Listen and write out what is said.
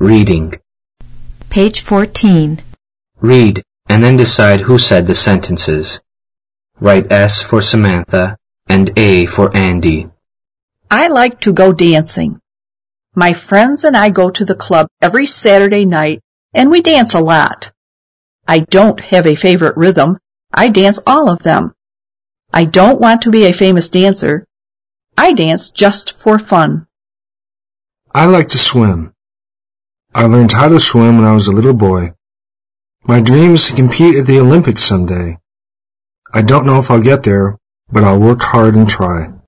Reading. Page 14. Read, and then decide who said the sentences. Write S for Samantha and A for Andy. I like to go dancing. My friends and I go to the club every Saturday night, and we dance a lot. I don't have a favorite rhythm. I dance all of them. I don't want to be a famous dancer. I dance just for fun. I like to swim. I learned how to swim when I was a little boy. My dream is to compete at the Olympics someday. I don't know if I'll get there, but I'll work hard and try.